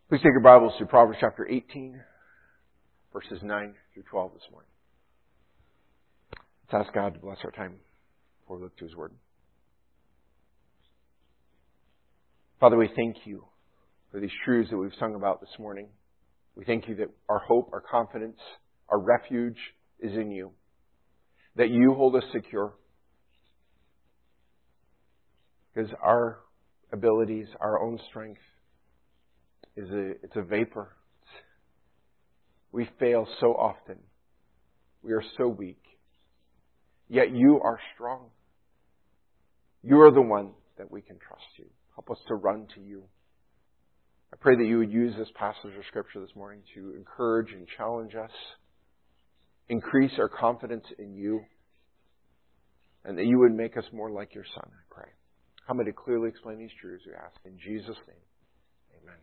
Please take your Bibles to Proverbs chapter 18, verses 9 through 12 this morning. Let's ask God to bless our time before we look to His Word. Father, we thank You for these truths that we've sung about this morning. We thank You that our hope, our confidence, our refuge is in You. That You hold us secure. Because our abilities, our own strength, it's a vapor. We fail so often. We are so weak. Yet You are strong. You are the one that we can trust You. Help us to run to You. I pray that You would use this passage of Scripture this morning to encourage and challenge us, increase our confidence in You, and that You would make us more like Your Son, I pray. Help me to clearly explain these truths, we ask. In Jesus' name, amen.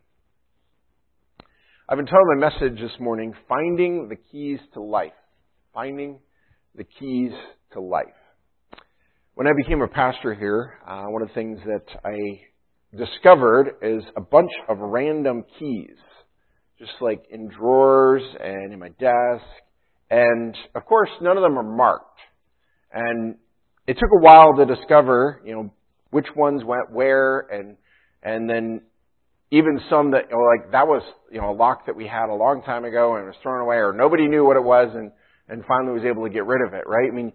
I've entitled my message this morning, Finding the Keys to Life. Finding the Keys to Life. When I became a pastor here, one of the things that I discovered is a bunch of random keys. Just like in drawers and in my desk. And, of course, none of them are marked. And it took a while to discover, which ones went where, and then even some that, that was, a lock that we had a long time ago and it was thrown away, or nobody knew what it was and finally was able to get rid of it, right? I mean,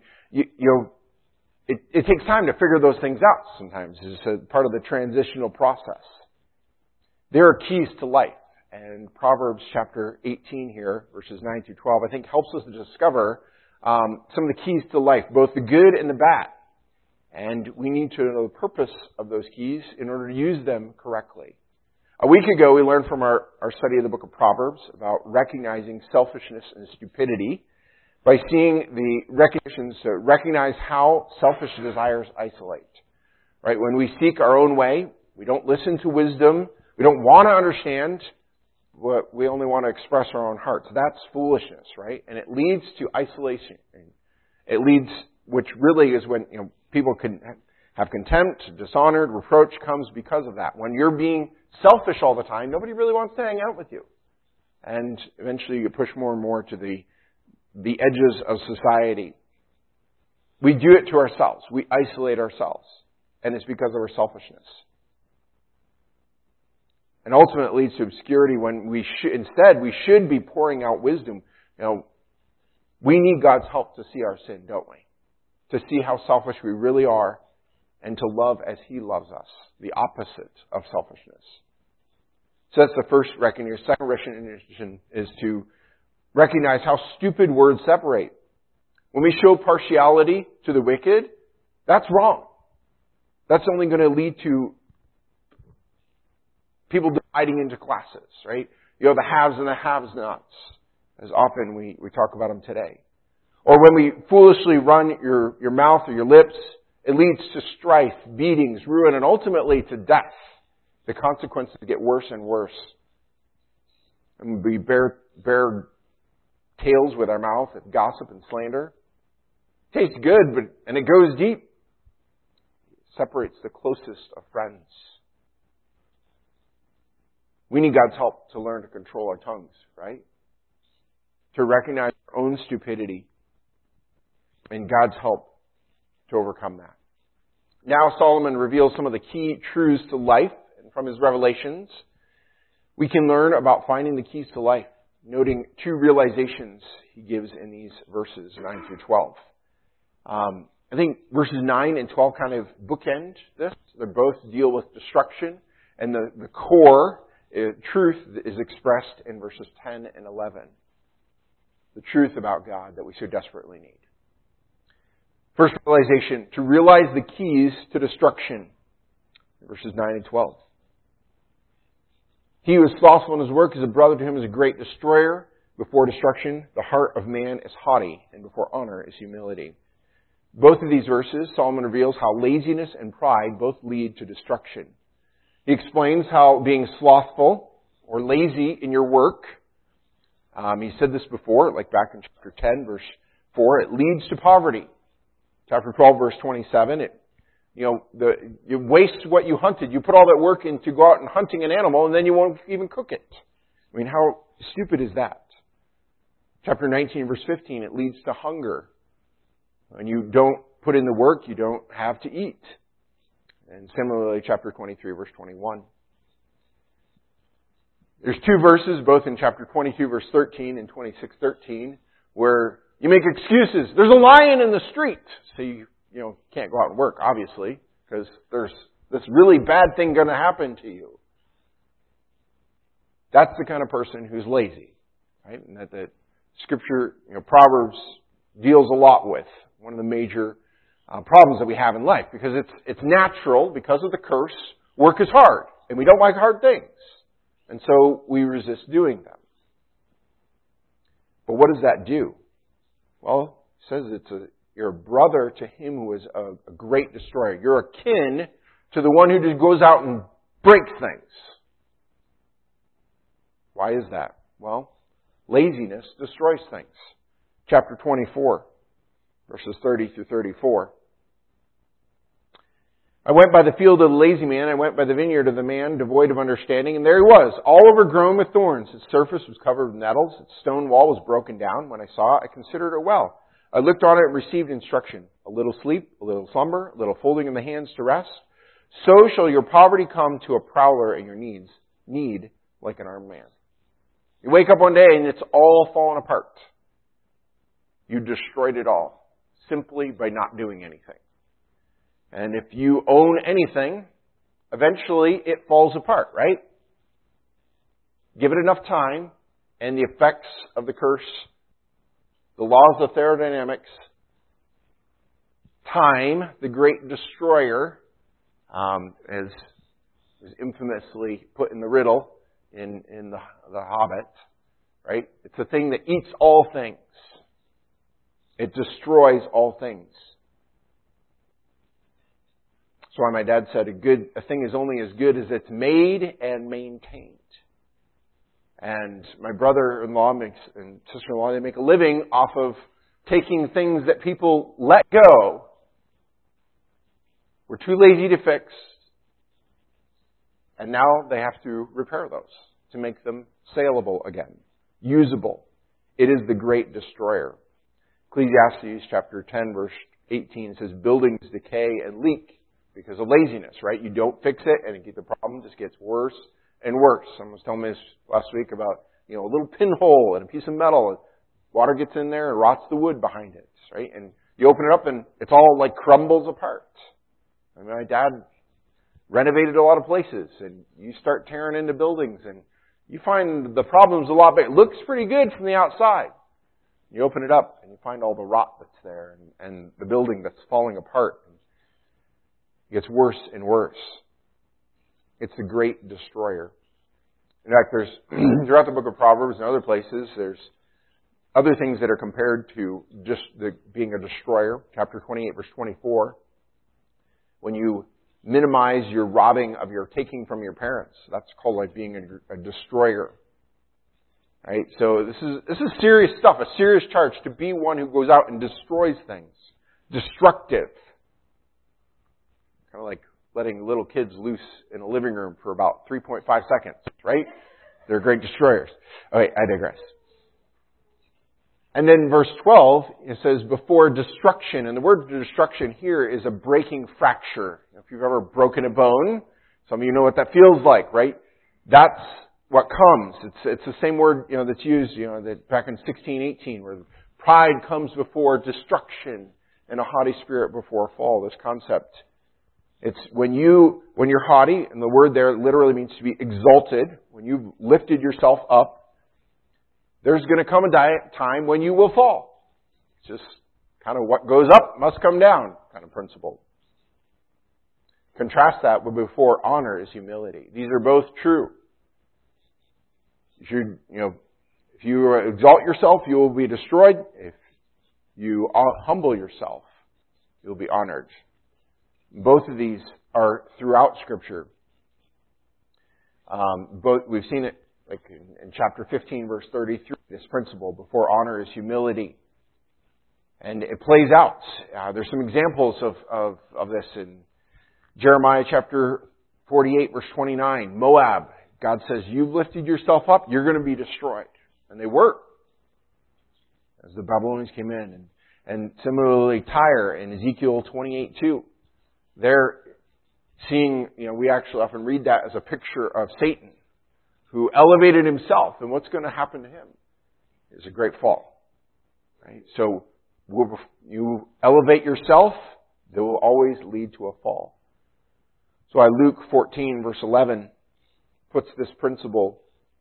it takes time to figure those things out sometimes. It's a part of the transitional process. There are keys to life. And Proverbs chapter 18 here, verses 9 through 12, I think helps us to discover some of the keys to life, both the good and the bad. And we need to know the purpose of those keys in order to use them correctly. A week ago, we learned from our study of the book of Proverbs about recognizing selfishness and stupidity by seeing the recognitions to recognize how selfish desires isolate. Right? When we seek our own way, we don't listen to wisdom, we don't want to understand, we only want to express our own hearts. That's foolishness, right? And it leads to isolation. It leads, which really is when people can have contempt, dishonored, reproach comes because of that. When you're being selfish all the time, nobody really wants to hang out with you. And eventually you push more and more to the edges of society. We do it to ourselves. We isolate ourselves. And it's because of our selfishness. And ultimately it leads to obscurity when we should be pouring out wisdom. We need God's help to see our sin, don't we? To see how selfish we really are and to love as He loves us. The opposite of selfishness. So that's the first recognition. Second recognition is to recognize how stupid words separate. When we show partiality to the wicked, that's wrong. That's only going to lead to people dividing into classes, right? The haves and the have-nots, as often we talk about them today. Or when we foolishly run your mouth or your lips, it leads to strife, beatings, ruin, and ultimately to death. The consequences get worse and worse. And we bear tales with our mouth of gossip and slander. It tastes good, and it goes deep. It separates the closest of friends. We need God's help to learn to control our tongues, right? To recognize our own stupidity. And God's help to overcome that. Now Solomon reveals some of the key truths to life. And from his revelations, we can learn about finding the keys to life. Noting two realizations he gives in these verses, 9 through 12. I think verses 9 and 12 kind of bookend this. They both deal with destruction. And the core truth is expressed in verses 10 and 11. The truth about God that we so desperately need. First realization, to realize the keys to destruction. Verses 9 and 12. He who is slothful in his work is a brother to him, is a great destroyer. Before destruction, the heart of man is haughty, and before honor is humility. Both of these verses, Solomon reveals how laziness and pride both lead to destruction. He explains how being slothful or lazy in your work, he said this before, like back in chapter 10, verse 4, it leads to poverty. Chapter 12, verse 27, it you waste what you hunted. You put all that work in to go out and hunting an animal, and then you won't even cook it. I mean, how stupid is that? Chapter 19, verse 15, it leads to hunger. When you don't put in the work, you don't have to eat. And similarly, chapter 23, verse 21. There's two verses, both in chapter 22, verse 13 and 26:13, where you make excuses. There's a lion in the street. So you can't go out and work, obviously, because there's this really bad thing going to happen to you. That's the kind of person who's lazy, right? And that Scripture, Proverbs deals a lot with. One of the major problems that we have in life, because it's natural, because of the curse, work is hard, and we don't like hard things. And so we resist doing them. But what does that do? Well, it says you're a brother to him who is a great destroyer. You're akin to the one who just goes out and breaks things. Why is that? Well, laziness destroys things. Chapter 24, verses 30 through 34. I went by the field of the lazy man, I went by the vineyard of the man devoid of understanding, and there he was, all overgrown with thorns. Its surface was covered with nettles, its stone wall was broken down. When I saw it, I considered it well. I looked on it and received instruction. A little sleep, a little slumber, a little folding of the hands to rest. So shall your poverty come to a prowler and your need like an armed man. You wake up one day and it's all fallen apart. You destroyed it all simply by not doing anything. And if you own anything, eventually it falls apart, right? Give it enough time, and the effects of the curse, the laws of thermodynamics, time, the great destroyer, as is infamously put in the riddle in the Hobbit, right? It's a thing that eats all things. It destroys all things. That's why my dad said a thing is only as good as it's made and maintained. And my brother-in-law and sister-in-law, they make a living off of taking things that people let go, were too lazy to fix, and now they have to repair those to make them saleable again, usable. It is the great destroyer. Ecclesiastes chapter 10, verse 18 says, buildings decay and leak because of laziness, right? You don't fix it, and the problem just gets worse and worse. Someone was telling me this last week about, a little pinhole and a piece of metal, and water gets in there and rots the wood behind it, right? And you open it up and it's all like crumbles apart. I mean, my dad renovated a lot of places, and you start tearing into buildings, and you find the problem's a lot bigger. It looks pretty good from the outside. You open it up, and you find all the rot that's there, and the building that's falling apart. It gets worse and worse. It's the great destroyer. In fact, there's throughout the book of Proverbs and other places, there's other things that are compared to just being a destroyer. Chapter 28, verse 24. When you minimize your robbing of your taking from your parents, that's called like being a destroyer. Right? So this is serious stuff, a serious charge to be one who goes out and destroys things. Destructive. Kind of like letting little kids loose in a living room for about 3.5 seconds, right? They're great destroyers. Okay, I digress. And then verse 12, it says, before destruction. And the word destruction here is a breaking fracture. If you've ever broken a bone, some of you know what that feels like, right? That's what comes. It's the same word, that's used, that back in 1618, where pride comes before destruction and a haughty spirit before a fall. This concept. It's when you're haughty, and the word there literally means to be exalted, when you've lifted yourself up, there's going to come a time when you will fall. It's just kind of what goes up must come down kind of principle. Contrast that with before honor is humility. These are both true. If you exalt yourself, you will be destroyed. If you humble yourself, you'll be honored. Both of these are throughout Scripture. We've seen it like in chapter 15, verse 33, this principle, before honor is humility. And it plays out. There's some examples of this in Jeremiah chapter 48, verse 29, Moab, God says, you've lifted yourself up, you're going to be destroyed. And they were, as the Babylonians came in. And similarly, Tyre in Ezekiel 28:2, they're seeing, we actually often read that as a picture of Satan, who elevated himself, and what's going to happen to him is a great fall. Right? So, you elevate yourself, that will always lead to a fall. So Luke 14, verse 11, puts this principle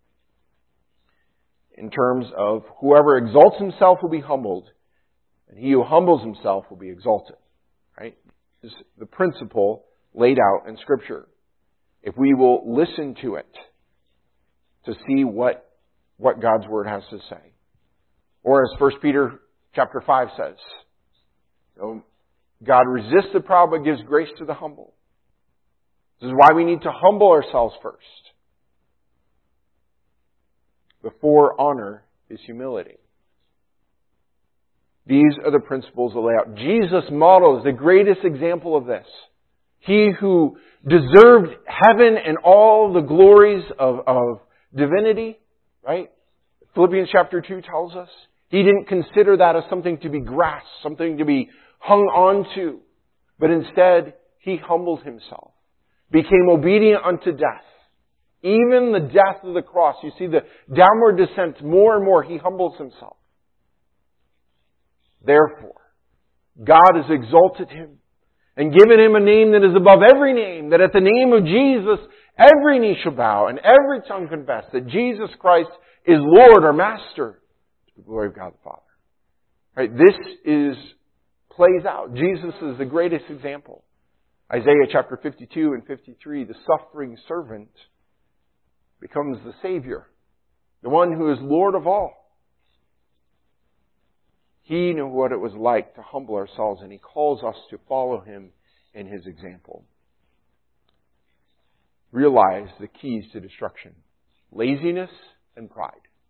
in terms of whoever exalts himself will be humbled, and he who humbles himself will be exalted. Right? This is the principle laid out in Scripture. If we will listen to it, to see what God's Word has to say. Or as 1 Peter chapter 5 says, God resists the proud but gives grace to the humble. This is why we need to humble ourselves first. Before honor is humility. These are the principles that lay out. Jesus' model is the greatest example of this. He who deserved heaven and all the glories of divinity, right? Philippians chapter 2 tells us. He didn't consider that as something to be grasped, something to be hung on to. But instead, he humbled himself. Became obedient unto death. Even the death of the cross. You see the downward descent more and more. He humbles himself. Therefore, God has exalted him and given him a name that is above every name, that at the name of Jesus, every knee shall bow and every tongue confess that Jesus Christ is Lord or Master, to the glory of God the Father. Right? This plays out. Jesus is the greatest example. Isaiah chapter 52 and 53, the suffering servant becomes the Savior, the one who is Lord of all. He knew what it was like to humble ourselves, and He calls us to follow Him in His example. Realize the keys to destruction: laziness and pride.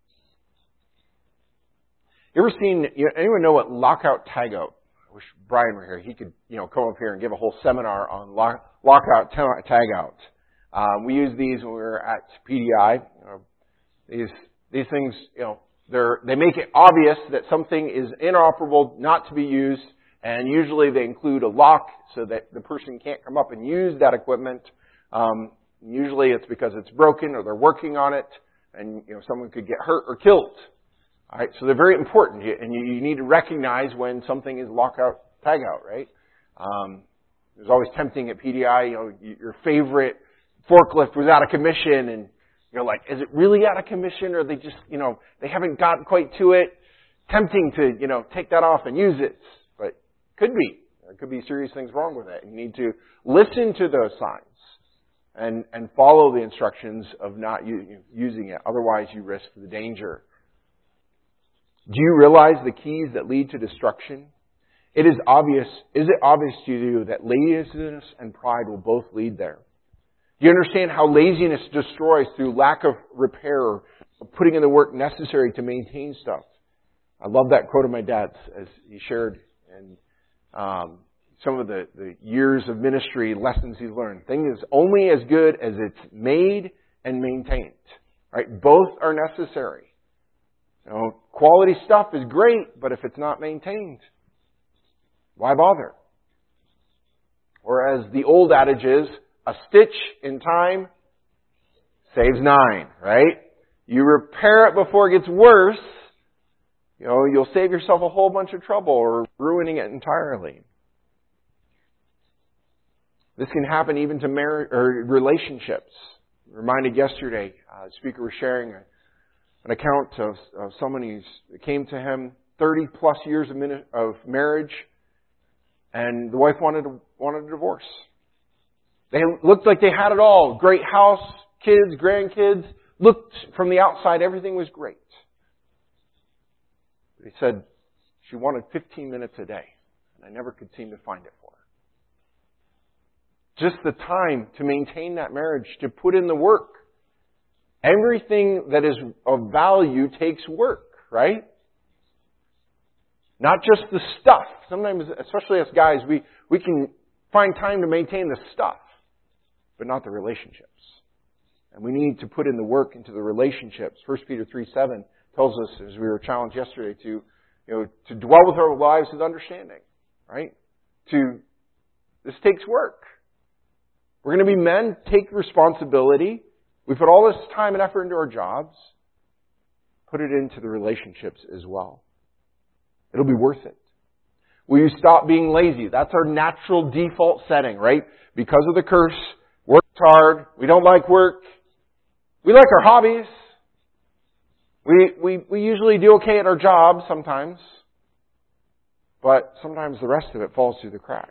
You ever seen, anyone know what lockout tagout? I wish Brian were here. He could, come up here and give a whole seminar on lockout tagout. We use these when we were at PDI. These things, they make it obvious that something is inoperable, not to be used, and usually they include a lock so that the person can't come up and use that equipment. Usually it's because it's broken or they're working on it, and someone could get hurt or killed. All right, so they're very important, and you need to recognize when something is lockout tagout, right? It was always tempting at PDI. Your favorite forklift was out of commission, and you're like, is it really out of commission, or they just, they haven't gotten quite to it? Tempting to, take that off and use it. But could be. There could be serious things wrong with it. You need to listen to those signs and follow the instructions of not using it. Otherwise, you risk the danger. Do you realize the keys that lead to destruction? Is it obvious to you that laziness and pride will both lead there? Do you understand how laziness destroys through lack of repair or putting in the work necessary to maintain stuff? I love that quote of my dad's as he shared in some of the years of ministry lessons he's learned. Thing is only as good as it's made and maintained. Right? Both are necessary. Quality stuff is great, but if it's not maintained, why bother? Or as the old adage is, a stitch in time saves 9, right? You repair it before it gets worse, you'll save yourself a whole bunch of trouble or ruining it entirely. This can happen even to marriage or relationships. Reminded yesterday, the speaker was sharing an account of someone who came to him 30 plus years of marriage, and the wife wanted a divorce. They looked like they had it all. Great house, kids, grandkids. Looked from the outside, everything was great. He said she wanted 15 minutes a day, and I never could seem to find it for her. Just the time to maintain that marriage, to put in the work. Everything that is of value takes work, right? Not just the stuff. Sometimes, especially us guys, we can find time to maintain the stuff, but not the relationships. And we need to put in the work into the relationships. 1 Peter 3:7 tells us, as we were challenged yesterday, to dwell with our lives with understanding, right? This takes work. We're going to be men, take responsibility. We put all this time and effort into our jobs. Put it into the relationships as well. It'll be worth it. Will you stop being lazy? That's our natural default setting, right? Because of the curse, worked hard, we don't like work. We like our hobbies. We usually do okay at our jobs sometimes. But sometimes the rest of it falls through the cracks.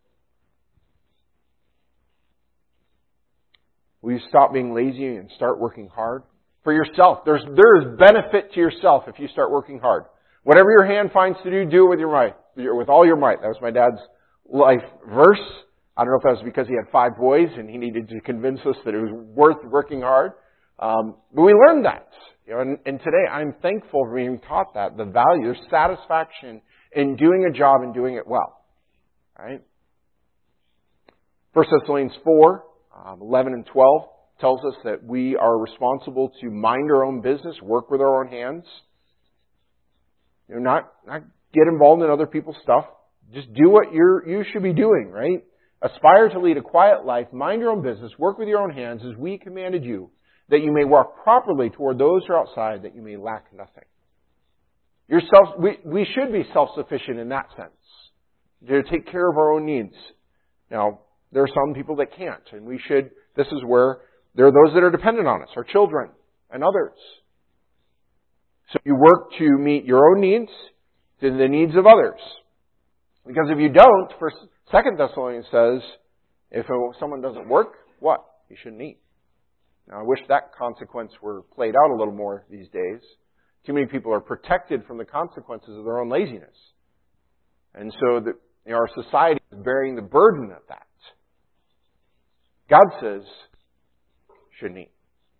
Will you stop being lazy and start working hard? For yourself. There is benefit to yourself if you start working hard. Whatever your hand finds to do, do it with your might. With all your might. That was my dad's life verse. I don't know if that was because he had 5 boys and he needed to convince us that it was worth working hard. But we learned that. And today I'm thankful for being taught that. The value, there's satisfaction in doing a job and doing it well. Right? 1 Thessalonians 4, 11 and 12 tells us that we are responsible to mind our own business, work with our own hands. Not get involved in other people's stuff. Just do what you should be doing, right? Aspire to lead a quiet life, mind your own business, work with your own hands as we commanded you, that you may walk properly toward those who are outside, that you may lack nothing. We should be self-sufficient in that sense, to take care of our own needs. Now, there are some people that can't, and this is where there are those that are dependent on us, our children and others. So you work to meet your own needs, to the needs of others. Because if you don't, 2 Thessalonians says, if someone doesn't work, what? You shouldn't eat. Now, I wish that consequence were played out a little more these days. Too many people are protected from the consequences of their own laziness. And so our society is bearing the burden of that. God says, you shouldn't eat.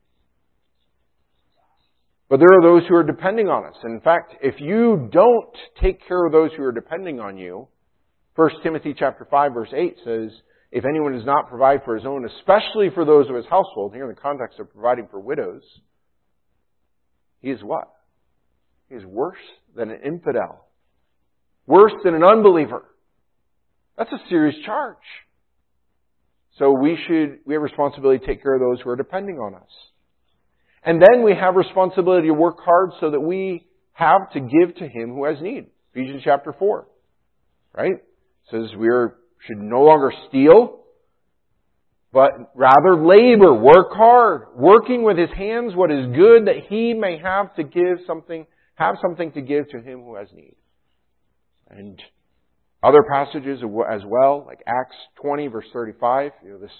But there are those who are depending on us. In fact, if you don't take care of those who are depending on you, 1 Timothy chapter 5, verse 8 says, if anyone does not provide for his own, especially for those of his household, here in the context of providing for widows, he is what? He is worse than an infidel. Worse than an unbeliever. That's a serious charge. So we have responsibility to take care of those who are depending on us. And then we have responsibility to work hard so that we have to give to him who has need. Ephesians chapter 4. Right? It says we should no longer steal, but rather labor, work hard, working with his hands what is good, that he may have something to give to him who has need. And other passages as well, like Acts 20, verse 35.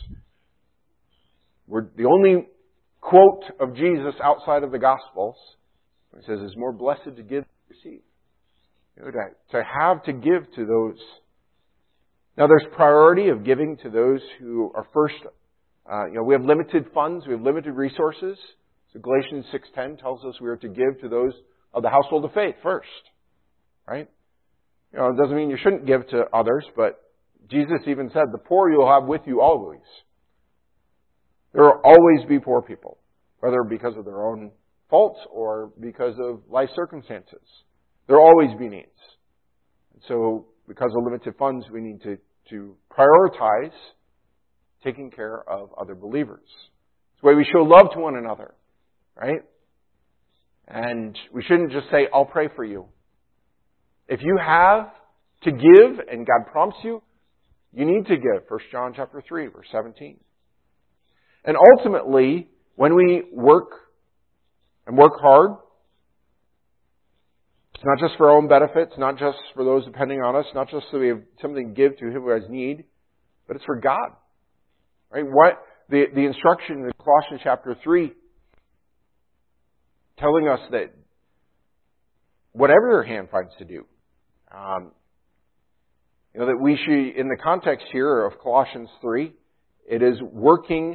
We're the only quote of Jesus outside of the Gospels. It says, it's more blessed to give than to receive. To have to give to those. Now there's priority of giving to those who are first. We have limited funds, we have limited resources. So Galatians 6:10 tells us we are to give to those of the household of faith first. Right? It doesn't mean you shouldn't give to others, but Jesus even said, the poor you'll have with you always. There will always be poor people, whether because of their own faults or because of life circumstances. There will always be needs. And so, because of limited funds, we need to prioritize taking care of other believers. It's the way we show love to one another, right? And we shouldn't just say, I'll pray for you. If you have to give and God prompts you, you need to give. 1 John chapter 3, verse 17. And ultimately, when we work and work hard, it's not just for our own benefits, not just for those depending on us, not just so we have something to give to him who has need, but it's for God. Right? The instruction in Colossians chapter 3 telling us that whatever your hand finds to do, that we should, in the context here of Colossians 3, it is working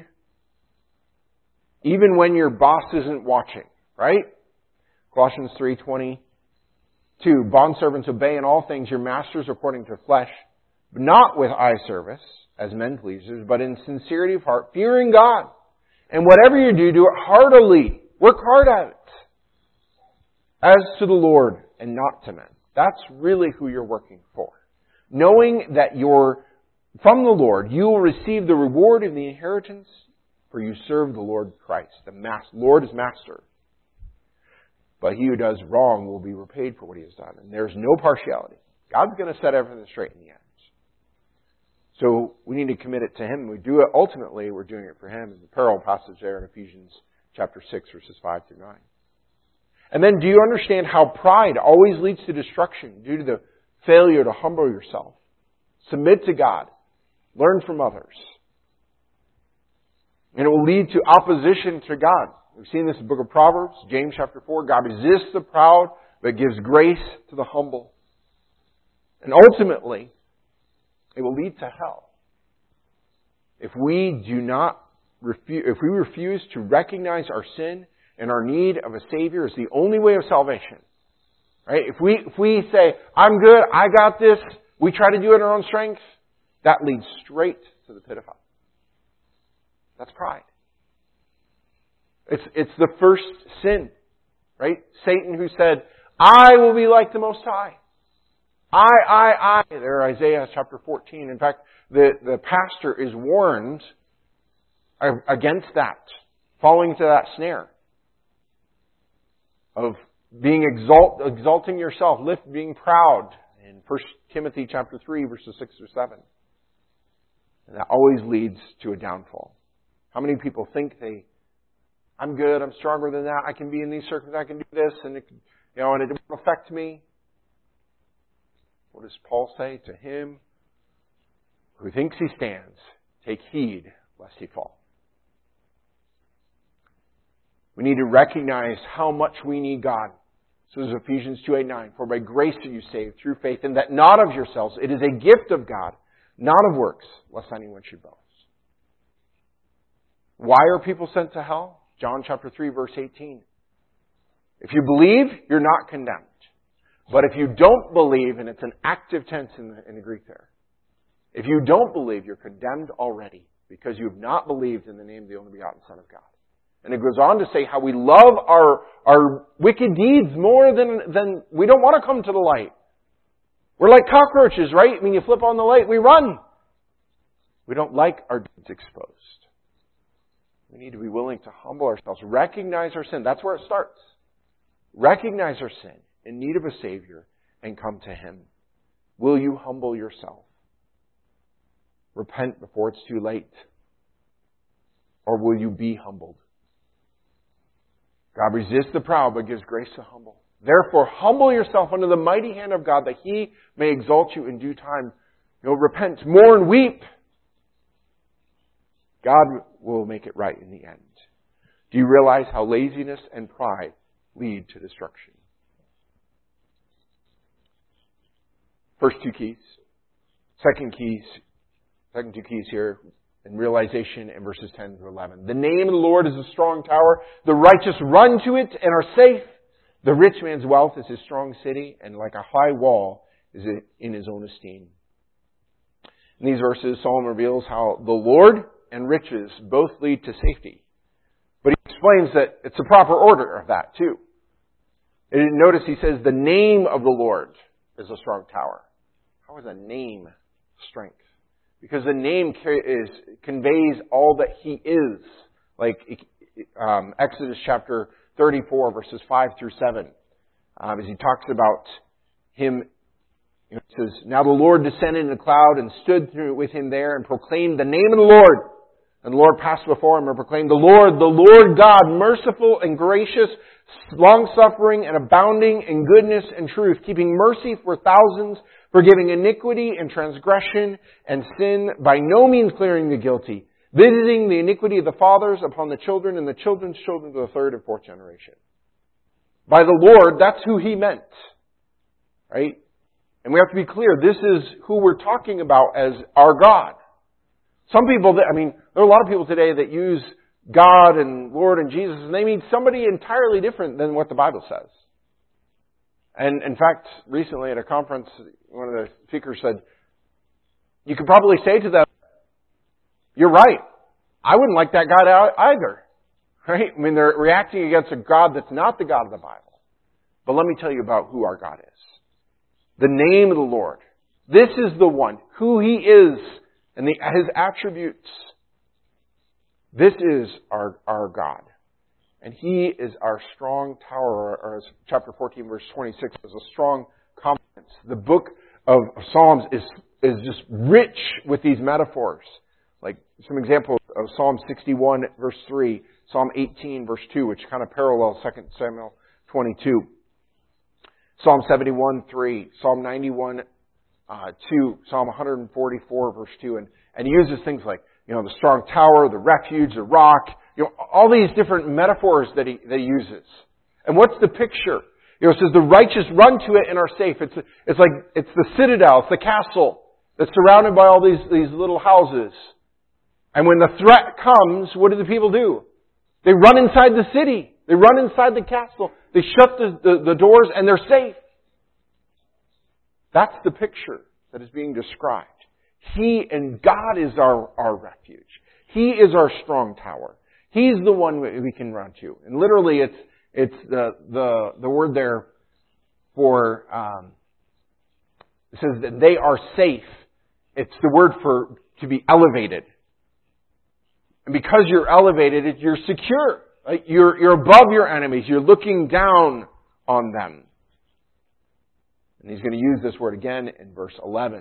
even when your boss isn't watching, right? Colossians 3:22, bondservants, obey in all things your masters according to flesh, not with eye service as men pleasers, but in sincerity of heart, fearing God. And whatever you do, do it heartily. Work hard at it. As to the Lord and not to men. That's really who you're working for. Knowing that you're from the Lord, you will receive the reward of the inheritance, for you serve the Lord Christ. The Lord is master. But he who does wrong will be repaid for what he has done. And there's no partiality. God's going to set everything straight in the end. So we need to commit it to Him. We do it ultimately, we're doing it for Him. In the parallel passage there in Ephesians chapter 6, verses 5 through 9. And then do you understand how pride always leads to destruction due to the failure to humble yourself? Submit to God. Learn from others. And it will lead to opposition to God. We've seen this in the book of Proverbs, James chapter 4. God resists the proud, but gives grace to the humble. And ultimately, it will lead to hell. If we refuse to recognize our sin and our need of a Savior as the only way of salvation, right? If we say, I'm good, I got this, we try to do it in our own strength, that leads straight to the pit of hell. That's pride. It's the first sin, right? Satan who said, I will be like the Most High. I. There, Isaiah chapter 14. In fact, the pastor is warned against that, falling into that snare of being exalting yourself, being proud. In 1 Timothy chapter 3, verses 6 or 7. And that always leads to a downfall. How many people think I'm good, I'm stronger than that, I can be in these circumstances, I can do this, and it won't affect me. What does Paul say? To him who thinks he stands, take heed lest he fall. We need to recognize how much we need God. So as Ephesians 2:8-9, for by grace are you saved through faith, and that not of yourselves. It is a gift of God, not of works, lest anyone should boast. Why are people sent to hell? John chapter 3, verse 18. If you believe, you're not condemned. But if you don't believe, and it's an active tense in the Greek there, if you don't believe, you're condemned already, because you have not believed in the name of the only begotten Son of God. And it goes on to say how we love our wicked deeds more than we don't want to come to the light. We're like cockroaches, right? When you flip on the light, we run. We don't like our deeds exposed. We need to be willing to humble ourselves, recognize our sin. That's where it starts. Recognize our sin, in need of a Savior, and come to Him. Will you humble yourself? Repent before it's too late. Or will you be humbled? God resists the proud, but gives grace to the humble. Therefore, humble yourself under the mighty hand of God, that He may exalt you in due time. Repent, mourn, weep. God will make it right in the end. Do you realize how laziness and pride lead to destruction? First two keys. Second two keys here in realization in verses 10 to 11. The name of the Lord is a strong tower. The righteous run to it and are safe. The rich man's wealth is his strong city, and like a high wall is it in his own esteem. In these verses, Solomon reveals how the Lord and riches both lead to safety. But he explains that it's a proper order of that too. And notice he says the name of the Lord is a strong tower. How is a name strength? Because the name conveys all that He is. Like Exodus chapter 34, verses 5 through 7. As he talks about Him, it says, now the Lord descended in a cloud and stood with Him there and proclaimed the name of the Lord. And the Lord passed before Him and proclaimed, the Lord God, merciful and gracious, long-suffering and abounding in goodness and truth, keeping mercy for thousands, forgiving iniquity and transgression and sin, by no means clearing the guilty, visiting the iniquity of the fathers upon the children and the children's children to the third and fourth generation. By the Lord, that's who He meant. Right? And we have to be clear, this is who we're talking about as our God. Some people, there are a lot of people today that use God and Lord and Jesus, and they mean somebody entirely different than what the Bible says. And in fact, recently at a conference, one of the speakers said, You could probably say to them, you're right. I wouldn't like that God either. Right? I mean, they're reacting against a God that's not the God of the Bible. But let me tell you about who our God is. The name of the Lord. This is the one, who He is, and His attributes. This is our God. And He is our strong tower, or as chapter 14, verse 26 says, a strong confidence. The book of Psalms is just rich with these metaphors. Like some examples of Psalm 61, verse 3, Psalm 18, verse 2, which kind of parallels 2 Samuel 22. Psalm 71, 3, Psalm 91, 2, Psalm 144, verse 2. And he uses things like, the strong tower, the refuge, the rock, all these different metaphors that he uses. And what's the picture? It says the righteous run to it and are safe. It's the citadel, it's the castle that's surrounded by all these little houses. And when the threat comes, what do the people do? They run inside the city. They run inside the castle. They shut the doors and they're safe. That's the picture that is being described. He and God is our refuge. He is our strong tower. He's the one we can run to. And literally it's the word there for, it says that they are safe. It's the word for to be elevated. And because you're elevated, you're secure. Right? You're above your enemies. You're looking down on them. And he's going to use this word again in verse 11.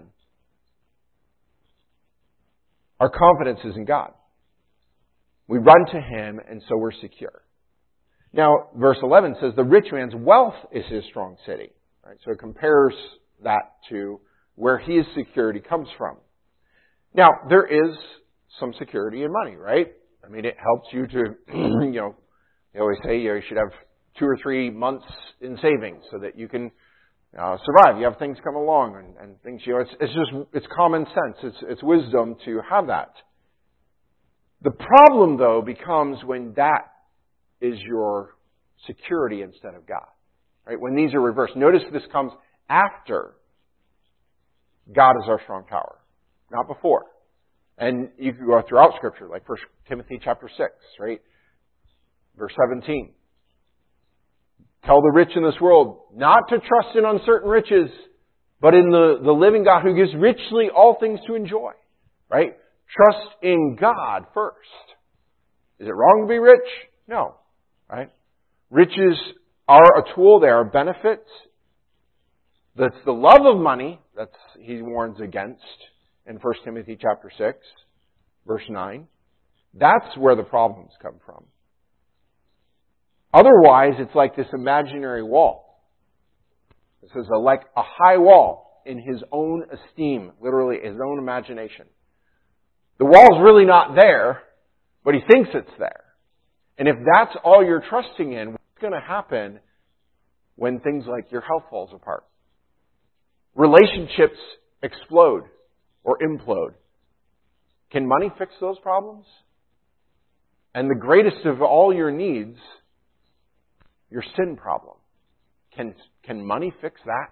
Our confidence is in God. We run to Him, and so we're secure. Now, verse 11 says, the rich man's wealth is his strong city. Right? So it compares that to where his security comes from. Now, there is some security in money, right? I mean, it helps you to, they always say you should have 2 or 3 months in savings so that you can survive. You have things come along and things, it's common sense. It's wisdom to have that. The problem, though, becomes when that is your security instead of God. Right? When these are reversed. Notice this comes after God is our strong tower, not before. And you can go throughout Scripture, like 1 Timothy chapter 6, right? Verse 17. Tell the rich in this world not to trust in uncertain riches, but in the living God who gives richly all things to enjoy. Right? Trust in God first. Is it wrong to be rich? No. Right? Riches are a tool. They are benefits. That's the love of money that he warns against in 1 Timothy chapter 6, verse 9. That's where the problems come from. Otherwise, it's like this imaginary wall. This is like a high wall in his own esteem, literally his own imagination. The wall's really not there, but he thinks it's there. And if that's all you're trusting in, what's going to happen when things like your health falls apart? Relationships explode or implode. Can money fix those problems? And the greatest of all your needs, your sin problem. Can money fix that?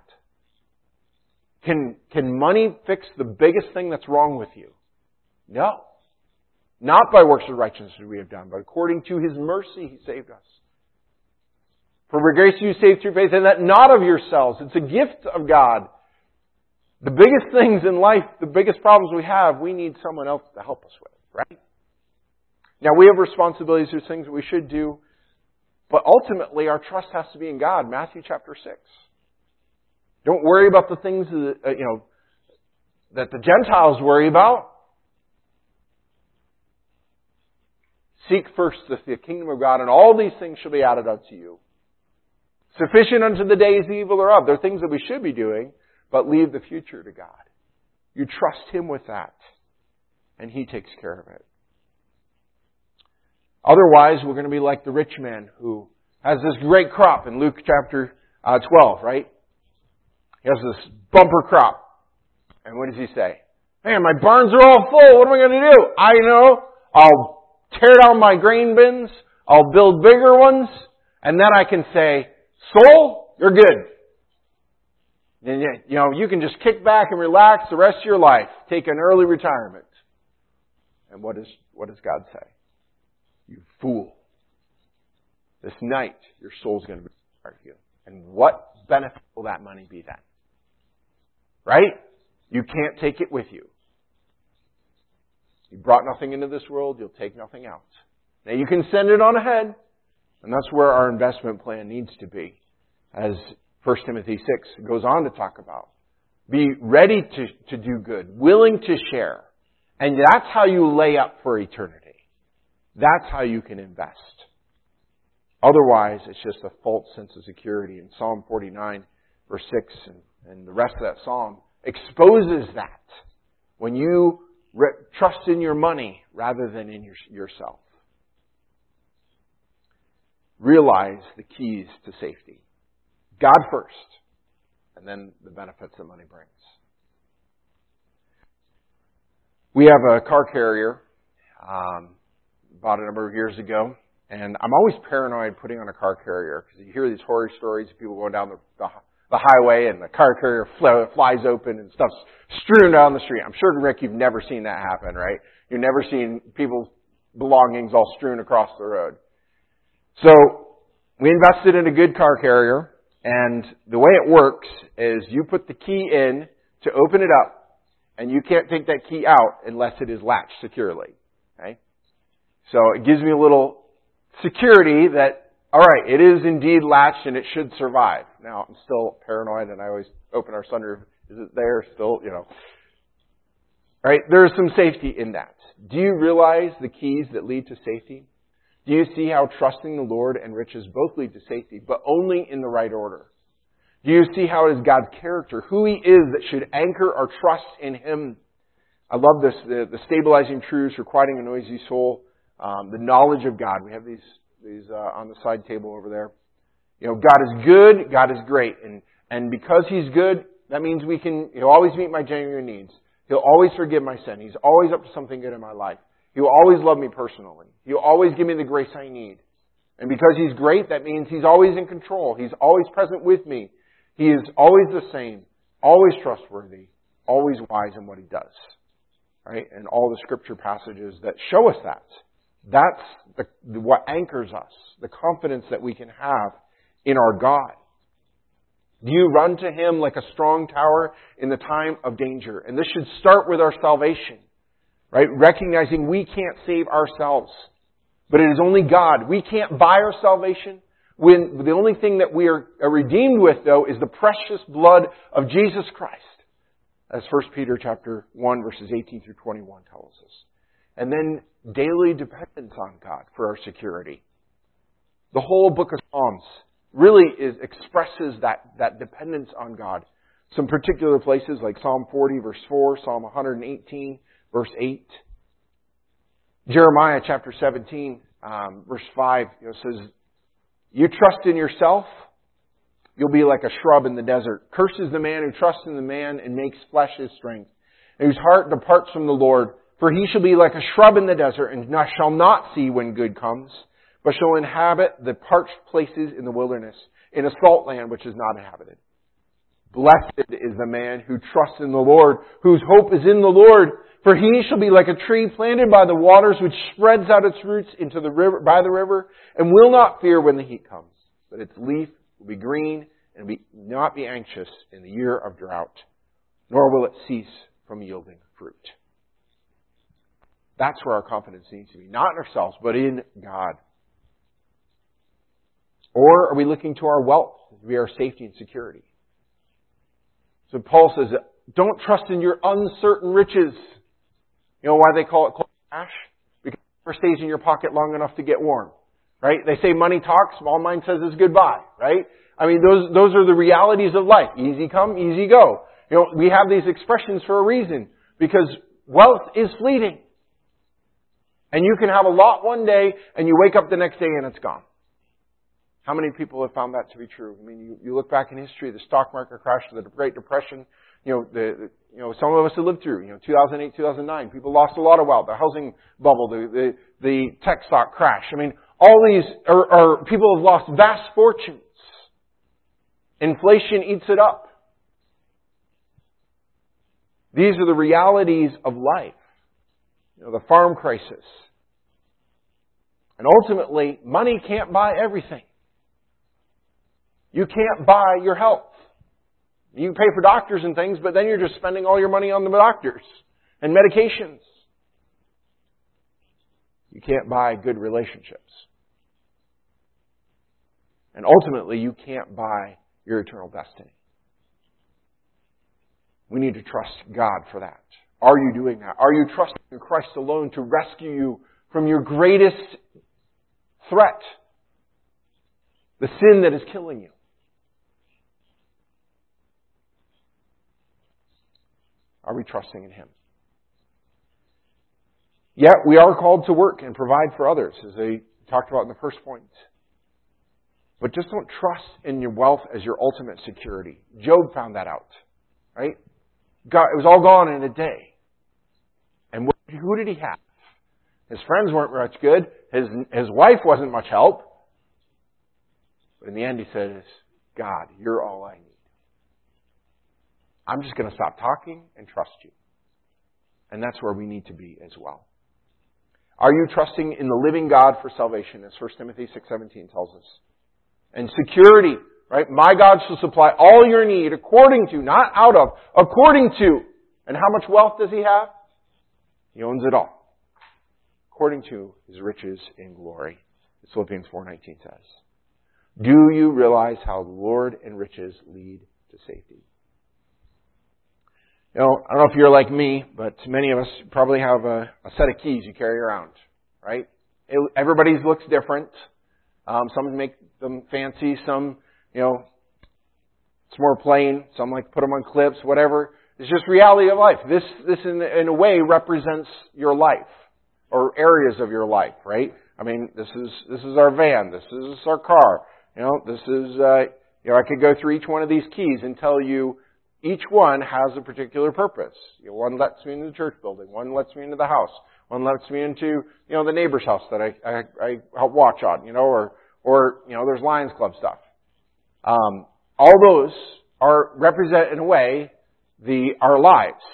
Can money fix the biggest thing that's wrong with you? No. Not by works of righteousness we have done, but according to His mercy He saved us. For by grace you saved through faith, and that not of yourselves. It's a gift of God. The biggest things in life, the biggest problems we have, we need someone else to help us with, right? Now we have responsibilities, there's things that we should do, but ultimately our trust has to be in God. Matthew chapter 6. Don't worry about the things that the Gentiles worry about. Seek first the kingdom of God, and all these things shall be added unto you. Sufficient unto the days the evil thereof. There are things that we should be doing, but leave the future to God. You trust Him with that, and He takes care of it. Otherwise, we're going to be like the rich man who has this great crop in Luke chapter 12, right? He has this bumper crop. And what does he say? Man, my barns are all full. What am I going to do? I know. I'll tear down my grain bins. I'll build bigger ones. And then I can say, soul, you're good. And you can just kick back and relax the rest of your life. Take an early retirement. And what does God say? You fool. This night, your soul's going to be part of you. And what benefit will that money be then? Right? You can't take it with you. You brought nothing into this world, you'll take nothing out. Now you can send it on ahead. And that's where our investment plan needs to be. As 1 Timothy 6 goes on to talk about. Be ready to do good, willing to share. And that's how you lay up for eternity. That's how you can invest. Otherwise, it's just a false sense of security. And Psalm 49, verse 6, and the rest of that psalm exposes that. When you trust in your money rather than in yourself. Realize the keys to safety. God first, and then the benefits that money brings. We have a car carrier, bought a number of years ago, and I'm always paranoid putting on a car carrier because you hear these horror stories of people going down the highway and the car carrier flies open and stuff's strewn down the street. I'm sure, Rick, you've never seen that happen, right? You've never seen people's belongings all strewn across the road. So we invested in a good car carrier, and the way it works is you put the key in to open it up, and you can't take that key out unless it is latched securely. Okay? So it gives me a little security that, all right, it is indeed latched and it should survive. Now, I'm still paranoid, and I always open our sunroof. Is it there still? Right? There's some safety in that. Do you realize the keys that lead to safety? Do you see how trusting the Lord and riches both lead to safety, but only in the right order? Do you see how it is God's character, who He is, that should anchor our trust in Him? I love this, the stabilizing truths for quieting a noisy soul, the knowledge of God. We have these on the side table over there. God is good, God is great. And because He's good, that means He'll always meet my genuine needs. He'll always forgive my sin. He's always up to something good in my life. He'll always love me personally. He'll always give me the grace I need. And because He's great, that means He's always in control. He's always present with me. He is always the same, always trustworthy, always wise in what He does. Right? And all the Scripture passages that show us that. That's what anchors us, the confidence that we can have in our God. Do you run to Him like a strong tower in the time of danger? And this should start with our salvation. Right? Recognizing we can't save ourselves. But it is only God. We can't buy our salvation. When the only thing that we are redeemed with, though, is the precious blood of Jesus Christ. As 1 Peter chapter 1, verses 18 through 21 tells us. And then daily dependence on God for our security. The whole book of Psalms really expresses that dependence on God. Some particular places like Psalm 40, verse 4, Psalm 118, verse 8. Jeremiah chapter 17, verse 5, says, you trust in yourself, you'll be like a shrub in the desert. Curses the man who trusts in the man and makes flesh his strength, and whose heart departs from the Lord. For he shall be like a shrub in the desert, and shall not see when good comes, but shall inhabit the parched places in the wilderness, in a salt land which is not inhabited. Blessed is the man who trusts in the Lord, whose hope is in the Lord. For he shall be like a tree planted by the waters, which spreads out its roots into the river, by the river, and will not fear when the heat comes. But its leaf will be green, and not be anxious in the year of drought, nor will it cease from yielding fruit. That's where our confidence needs to be. Not in ourselves, but in God. Or are we looking to our wealth to be our safety and security? So Paul says, don't trust in your uncertain riches. You know why they call it cold cash? Because it never stays in your pocket long enough to get warm. Right? They say money talks, all mine says is goodbye. Right? I mean, those are the realities of life. Easy come, easy go. We have these expressions for a reason. Because wealth is fleeting. And you can have a lot one day, and you wake up the next day and it's gone. How many people have found that to be true? I mean, you look back in history, the stock market crash, the Great Depression, some of us have lived through, 2008, 2009. People lost a lot of wealth. The housing bubble, the tech stock crash. I mean, all these are people have lost vast fortunes. Inflation eats it up. These are the realities of life. The farm crisis. And ultimately, money can't buy everything. You can't buy your health. You can pay for doctors and things, but then you're just spending all your money on the doctors and medications. You can't buy good relationships. And ultimately, you can't buy your eternal destiny. We need to trust God for that. Are you doing that? Are you trusting in Christ alone to rescue you from your greatest threat? The sin that is killing you. Are we trusting in Him? Yet we are called to work and provide for others, as I talked about in the first point. But just don't trust in your wealth as your ultimate security. Job found that out. Right? God, it was all gone in a day. And who did he have? His friends weren't much good. His wife wasn't much help. But in the end he says, God, you're all I need. I'm just going to stop talking and trust you. And that's where we need to be as well. Are you trusting in the living God for salvation, as 1 Timothy 6:17 tells us? And security, right? My God shall supply all your need according to, not out of, according to. And how much wealth does He have? He owns it all. According to His riches in glory, as Philippians 4:19 says. Do you realize how the Lord enriches lead to safety? I don't know if you're like me, but many of us probably have a set of keys you carry around, right? Everybody's looks different. Some make them fancy. Some, it's more plain. Some like put them on clips, whatever. It's just reality of life. This in a way represents your life or areas of your life, right? I mean, this is our van. This is our car. This is, I could go through each one of these keys and tell you each one has a particular purpose. One lets me into the church building. One lets me into the house. One lets me into, the neighbor's house that I help watch on, or there's Lions Club stuff. All those represent in a way our lives.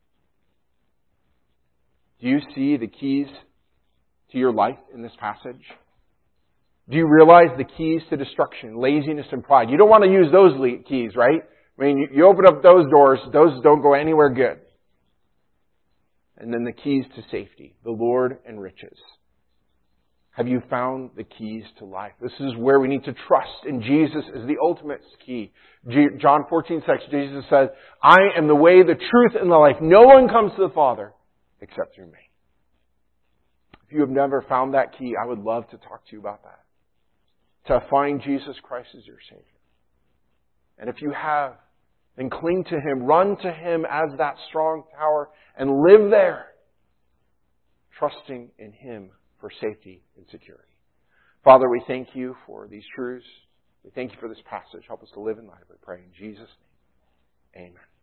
Do you see the keys to your life in this passage? Do you realize the keys to destruction, laziness and pride? You don't want to use those keys, right? I mean, you open up those doors, those don't go anywhere good. And then the keys to safety, the Lord and riches. Have you found the keys to life? This is where we need to trust in Jesus as the ultimate key. John 14:6, Jesus says, I am the way, the truth, and the life. No one comes to the Father except through me. If you have never found that key, I would love to talk to you about that. To find Jesus Christ as your Savior. And if you have, then cling to Him, run to Him as that strong tower, and live there, trusting in Him for safety and security. Father, we thank You for these truths. We thank You for this passage. Help us to live in light. We pray in Jesus' name. Amen.